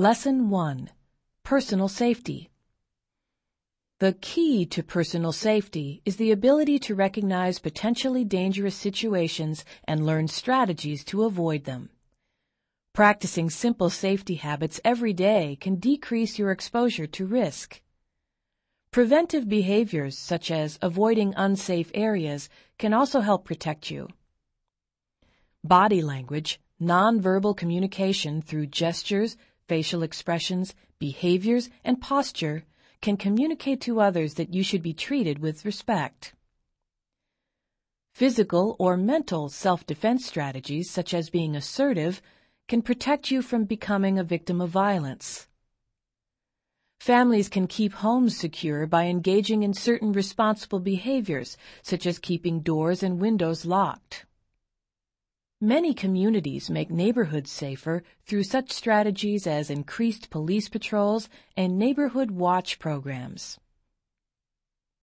Lesson 1. Personal Safety. The key to personal safety is the ability to recognize potentially dangerous situations and learn strategies to avoid them. Practicing simple safety habits every day can decrease your exposure to risk. Preventive behaviors such as avoiding unsafe areas can also help protect you. Body language, nonverbal communication through gestures, facial expressions, behaviors, and posture can communicate to others that you should be treated with respect. Physical or mental self-defense strategies, such as being assertive, can protect you from becoming a victim of violence. Families can keep homes secure by engaging in certain responsible behaviors, such as keeping doors and windows locked. Many communities make neighborhoods safer through such strategies as increased police patrols and neighborhood watch programs.